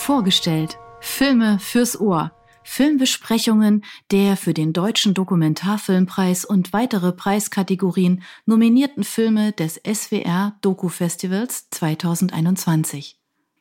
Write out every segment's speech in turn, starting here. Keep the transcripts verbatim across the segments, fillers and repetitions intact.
Vorgestellt. Filme fürs Ohr. Filmbesprechungen der für den Deutschen Dokumentarfilmpreis und weitere Preiskategorien nominierten Filme des S W R Doku-Festivals zwanzig einundzwanzig.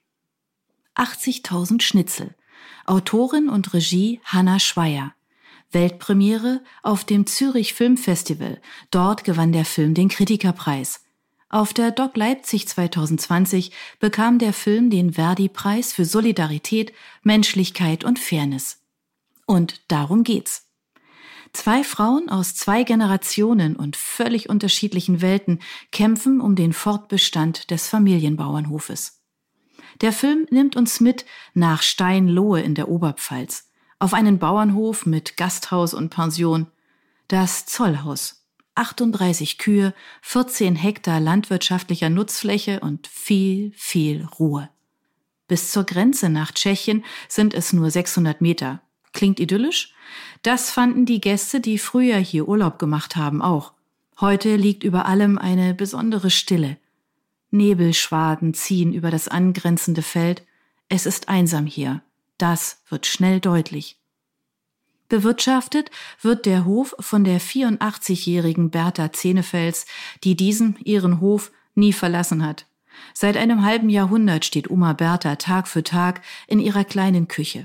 achtzigtausend Schnitzel. Autorin und Regie Hanna Schweier. Weltpremiere auf dem Zürich Filmfestival. Dort gewann der Film den Kritikerpreis. Auf der Doc Leipzig zwanzig zwanzig bekam der Film den Verdi-Preis für Solidarität, Menschlichkeit und Fairness. Und darum geht's. Zwei Frauen aus zwei Generationen und völlig unterschiedlichen Welten kämpfen um den Fortbestand des Familienbauernhofes. Der Film nimmt uns mit nach Steinlohe in der Oberpfalz, auf einen Bauernhof mit Gasthaus und Pension, das Zollhaus. achtunddreißig Kühe, vierzehn Hektar landwirtschaftlicher Nutzfläche und viel, viel Ruhe. Bis zur Grenze nach Tschechien sind es nur sechshundert Meter. Klingt idyllisch? Das fanden die Gäste, die früher hier Urlaub gemacht haben, auch. Heute liegt über allem eine besondere Stille. Nebelschwaden ziehen über das angrenzende Feld. Es ist einsam hier. Das wird schnell deutlich. Bewirtschaftet wird der Hof von der vierundachtzigjährigen Bertha Zenefels, die diesen, ihren Hof, nie verlassen hat. Seit einem halben Jahrhundert steht Oma Bertha Tag für Tag in ihrer kleinen Küche.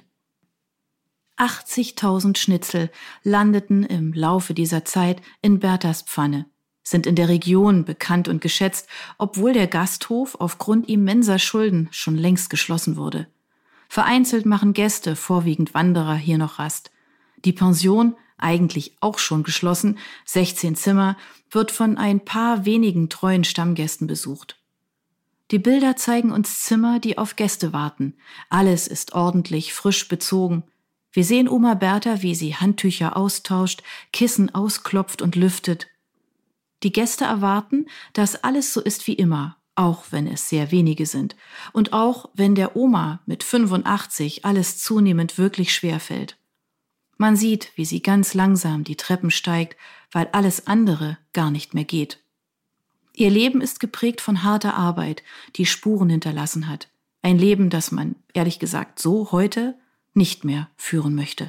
achtzigtausend Schnitzel landeten im Laufe dieser Zeit in Berthas Pfanne, sind in der Region bekannt und geschätzt, obwohl der Gasthof aufgrund immenser Schulden schon längst geschlossen wurde. Vereinzelt machen Gäste, vorwiegend Wanderer, hier noch Rast. Die Pension, eigentlich auch schon geschlossen, sechzehn Zimmer, wird von ein paar wenigen treuen Stammgästen besucht. Die Bilder zeigen uns Zimmer, die auf Gäste warten. Alles ist ordentlich, frisch bezogen. Wir sehen Oma Bertha, wie sie Handtücher austauscht, Kissen ausklopft und lüftet. Die Gäste erwarten, dass alles so ist wie immer, auch wenn es sehr wenige sind. Und auch wenn der Oma mit fünfundachtzig alles zunehmend wirklich schwer fällt. Man sieht, wie sie ganz langsam die Treppen steigt, weil alles andere gar nicht mehr geht. Ihr Leben ist geprägt von harter Arbeit, die Spuren hinterlassen hat. Ein Leben, das man, ehrlich gesagt, so heute nicht mehr führen möchte.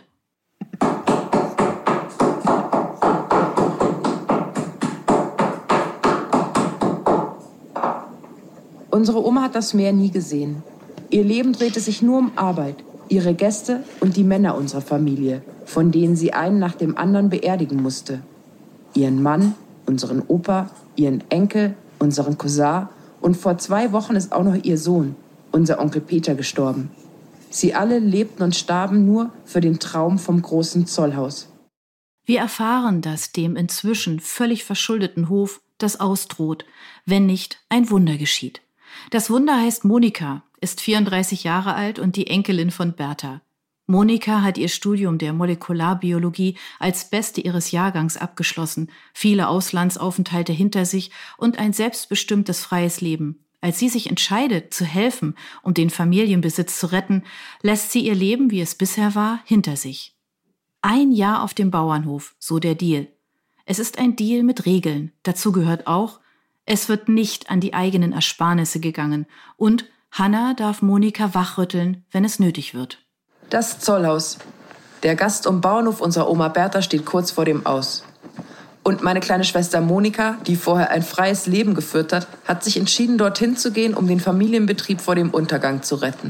Unsere Oma hat das Meer nie gesehen. Ihr Leben drehte sich nur um Arbeit, ihre Gäste und die Männer unserer Familie, von denen sie einen nach dem anderen beerdigen musste. Ihren Mann, unseren Opa, ihren Enkel, unseren Cousin und vor zwei Wochen ist auch noch ihr Sohn, unser Onkel Peter, gestorben. Sie alle lebten und starben nur für den Traum vom großen Zollhaus. Wir erfahren, dass dem inzwischen völlig verschuldeten Hof das ausdroht, wenn nicht ein Wunder geschieht. Das Wunder heißt Monika, ist vierunddreißig Jahre alt und die Enkelin von Bertha. Monika hat ihr Studium der Molekularbiologie als Beste ihres Jahrgangs abgeschlossen, viele Auslandsaufenthalte hinter sich und ein selbstbestimmtes freies Leben. Als sie sich entscheidet, zu helfen, um den Familienbesitz zu retten, lässt sie ihr Leben, wie es bisher war, hinter sich. Ein Jahr auf dem Bauernhof, so der Deal. Es ist ein Deal mit Regeln. Dazu gehört auch, es wird nicht an die eigenen Ersparnisse gegangen und Hanna darf Monika wachrütteln, wenn es nötig wird. Das Zollhaus. Der Gast- und Bauernhof unserer Oma Bertha steht kurz vor dem Aus. Und meine kleine Schwester Monika, die vorher ein freies Leben geführt hat, hat sich entschieden, dorthin zu gehen, um den Familienbetrieb vor dem Untergang zu retten.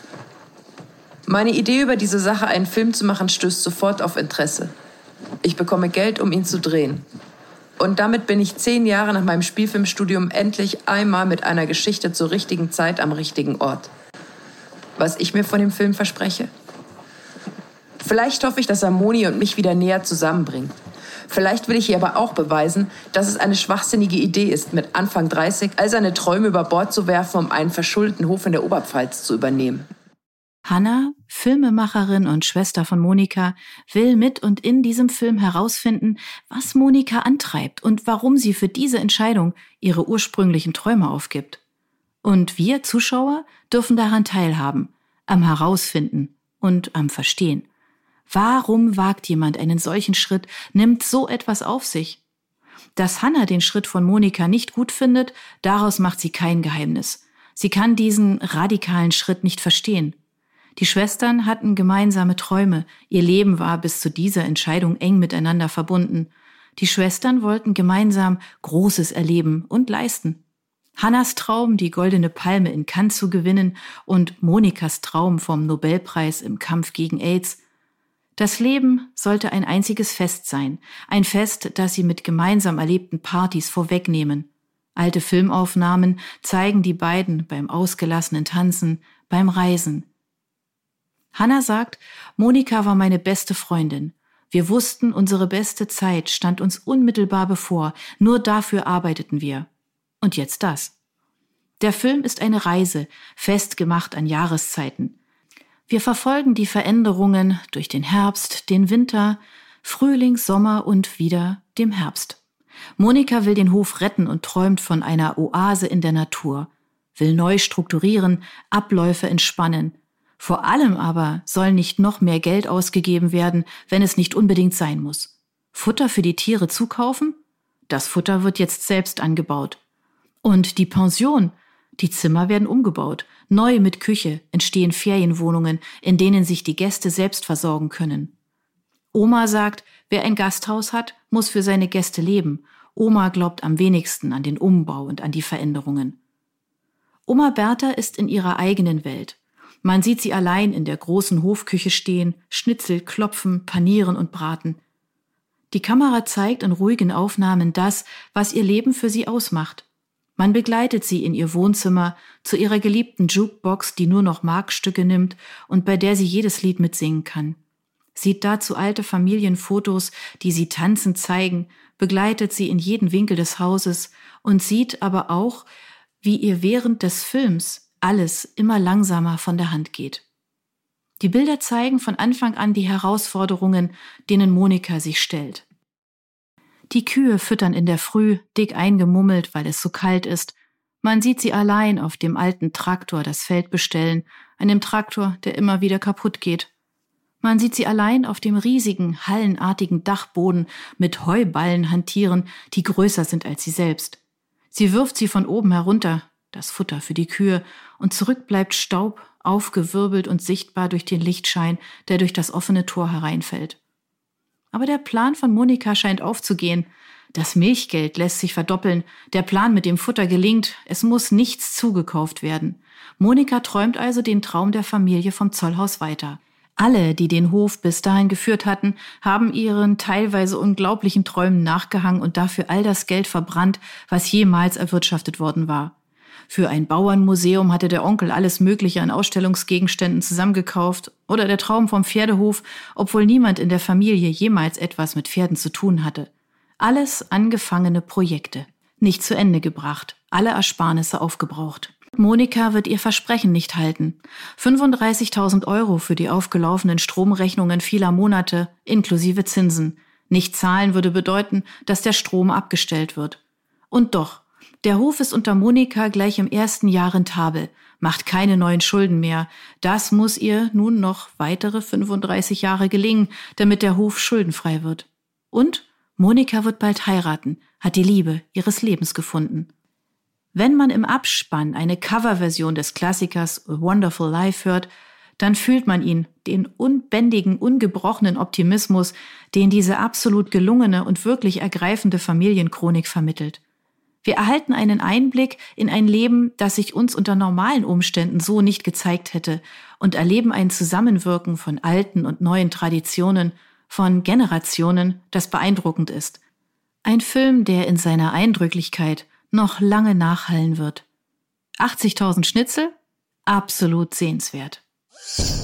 Meine Idee, über diese Sache einen Film zu machen, stößt sofort auf Interesse. Ich bekomme Geld, um ihn zu drehen. Und damit bin ich zehn Jahre nach meinem Spielfilmstudium endlich einmal mit einer Geschichte zur richtigen Zeit am richtigen Ort. Was ich mir von dem Film verspreche? Vielleicht hoffe ich, dass er Moni und mich wieder näher zusammenbringt. Vielleicht will ich ihr aber auch beweisen, dass es eine schwachsinnige Idee ist, mit Anfang dreißig all seine Träume über Bord zu werfen, um einen verschuldeten Hof in der Oberpfalz zu übernehmen. Hanna, Filmemacherin und Schwester von Monika, will mit und in diesem Film herausfinden, was Monika antreibt und warum sie für diese Entscheidung ihre ursprünglichen Träume aufgibt. Und wir Zuschauer dürfen daran teilhaben, am Herausfinden und am Verstehen. Warum wagt jemand einen solchen Schritt, nimmt so etwas auf sich? Dass Hanna den Schritt von Monika nicht gut findet, daraus macht sie kein Geheimnis. Sie kann diesen radikalen Schritt nicht verstehen. Die Schwestern hatten gemeinsame Träume. Ihr Leben war bis zu dieser Entscheidung eng miteinander verbunden. Die Schwestern wollten gemeinsam Großes erleben und leisten. Hannas Traum, die Goldene Palme in Cannes zu gewinnen, und Monikas Traum vom Nobelpreis im Kampf gegen AIDS. Das Leben sollte ein einziges Fest sein. Ein Fest, das sie mit gemeinsam erlebten Partys vorwegnehmen. Alte Filmaufnahmen zeigen die beiden beim ausgelassenen Tanzen, beim Reisen. Hanna sagt, Monika war meine beste Freundin. Wir wussten, unsere beste Zeit stand uns unmittelbar bevor. Nur dafür arbeiteten wir. Und jetzt das. Der Film ist eine Reise, festgemacht an Jahreszeiten. Wir verfolgen die Veränderungen durch den Herbst, den Winter, Frühling, Sommer und wieder dem Herbst. Monika will den Hof retten und träumt von einer Oase in der Natur, will neu strukturieren, Abläufe entspannen. Vor allem aber soll nicht noch mehr Geld ausgegeben werden, wenn es nicht unbedingt sein muss. Futter für die Tiere zukaufen? Das Futter wird jetzt selbst angebaut. Und die Pension? Die Zimmer werden umgebaut. Neu mit Küche entstehen Ferienwohnungen, in denen sich die Gäste selbst versorgen können. Oma sagt, wer ein Gasthaus hat, muss für seine Gäste leben. Oma glaubt am wenigsten an den Umbau und an die Veränderungen. Oma Bertha ist in ihrer eigenen Welt. Man sieht sie allein in der großen Hofküche stehen, Schnitzel klopfen, panieren und braten. Die Kamera zeigt in ruhigen Aufnahmen das, was ihr Leben für sie ausmacht. Man begleitet sie in ihr Wohnzimmer, zu ihrer geliebten Jukebox, die nur noch Markstücke nimmt und bei der sie jedes Lied mitsingen kann. Sieht dazu alte Familienfotos, die sie tanzend zeigen, begleitet sie in jeden Winkel des Hauses und sieht aber auch, wie ihr während des Films alles immer langsamer von der Hand geht. Die Bilder zeigen von Anfang an die Herausforderungen, denen Monika sich stellt. Die Kühe füttern in der Früh, dick eingemummelt, weil es so kalt ist. Man sieht sie allein auf dem alten Traktor das Feld bestellen, einem Traktor, der immer wieder kaputt geht. Man sieht sie allein auf dem riesigen, hallenartigen Dachboden mit Heuballen hantieren, die größer sind als sie selbst. Sie wirft sie von oben herunter, das Futter für die Kühe, und zurück bleibt Staub, aufgewirbelt und sichtbar durch den Lichtschein, der durch das offene Tor hereinfällt. Aber der Plan von Monika scheint aufzugehen. Das Milchgeld lässt sich verdoppeln, der Plan mit dem Futter gelingt, es muss nichts zugekauft werden. Monika träumt also den Traum der Familie vom Zollhaus weiter. Alle, die den Hof bis dahin geführt hatten, haben ihren teilweise unglaublichen Träumen nachgehangen und dafür all das Geld verbrannt, was jemals erwirtschaftet worden war. Für ein Bauernmuseum hatte der Onkel alles Mögliche an Ausstellungsgegenständen zusammengekauft oder der Traum vom Pferdehof, obwohl niemand in der Familie jemals etwas mit Pferden zu tun hatte. Alles angefangene Projekte, nicht zu Ende gebracht, alle Ersparnisse aufgebraucht. Monika wird ihr Versprechen nicht halten. fünfunddreißigtausend Euro für die aufgelaufenen Stromrechnungen vieler Monate, inklusive Zinsen. Nicht zahlen würde bedeuten, dass der Strom abgestellt wird. Und doch, der Hof ist unter Monika gleich im ersten Jahr rentabel, macht keine neuen Schulden mehr. Das muss ihr nun noch weitere fünfunddreißig Jahre gelingen, damit der Hof schuldenfrei wird. Und Monika wird bald heiraten, hat die Liebe ihres Lebens gefunden. Wenn man im Abspann eine Coverversion des Klassikers A Wonderful Life hört, dann fühlt man ihn, den unbändigen, ungebrochenen Optimismus, den diese absolut gelungene und wirklich ergreifende Familienchronik vermittelt. Wir erhalten einen Einblick in ein Leben, das sich uns unter normalen Umständen so nicht gezeigt hätte, und erleben ein Zusammenwirken von alten und neuen Traditionen, von Generationen, das beeindruckend ist. Ein Film, der in seiner Eindrücklichkeit noch lange nachhallen wird. achtzigtausend Schnitzel? Absolut sehenswert.